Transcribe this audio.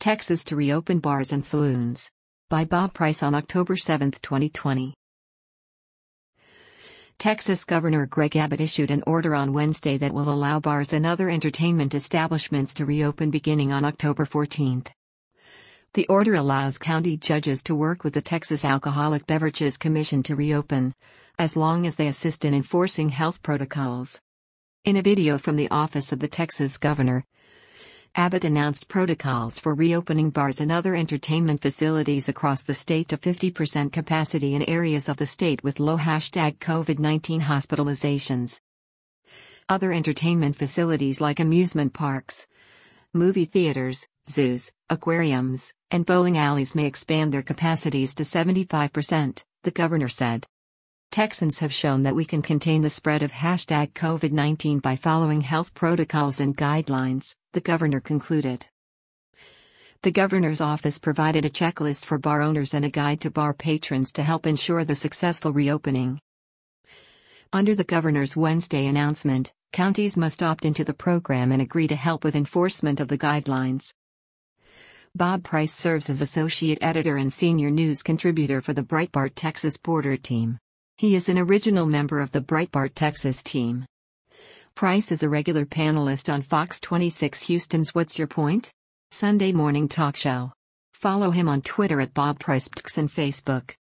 Texas to reopen bars and saloons. By Bob Price on October 7, 2020. Texas Governor Greg Abbott issued an order on Wednesday that will allow bars and other entertainment establishments to reopen beginning on October 14. The order allows county judges to work with the Texas Alcoholic Beverages Commission to reopen, as long as they assist in enforcing health protocols. In a video from the office of the Texas governor, Abbott announced protocols for reopening bars and other entertainment facilities across the state to 50% capacity in areas of the state with low #COVID-19 hospitalizations. Other entertainment facilities like amusement parks, movie theaters, zoos, aquariums, and bowling alleys may expand their capacities to 75%, the governor said. Texans have shown that we can contain the spread of #COVID-19 by following health protocols and guidelines, the governor concluded. The governor's office provided a checklist for bar owners and a guide to bar patrons to help ensure the successful reopening. Under the governor's Wednesday announcement, counties must opt into the program and agree to help with enforcement of the guidelines. Bob Price serves as associate editor and senior news contributor for the Breitbart Texas Border team. He is an original member of the Breitbart Texas team. Price is a regular panelist on Fox 26 Houston's What's Your Point? Sunday morning talk show. Follow him on Twitter at Bob Price and Facebook.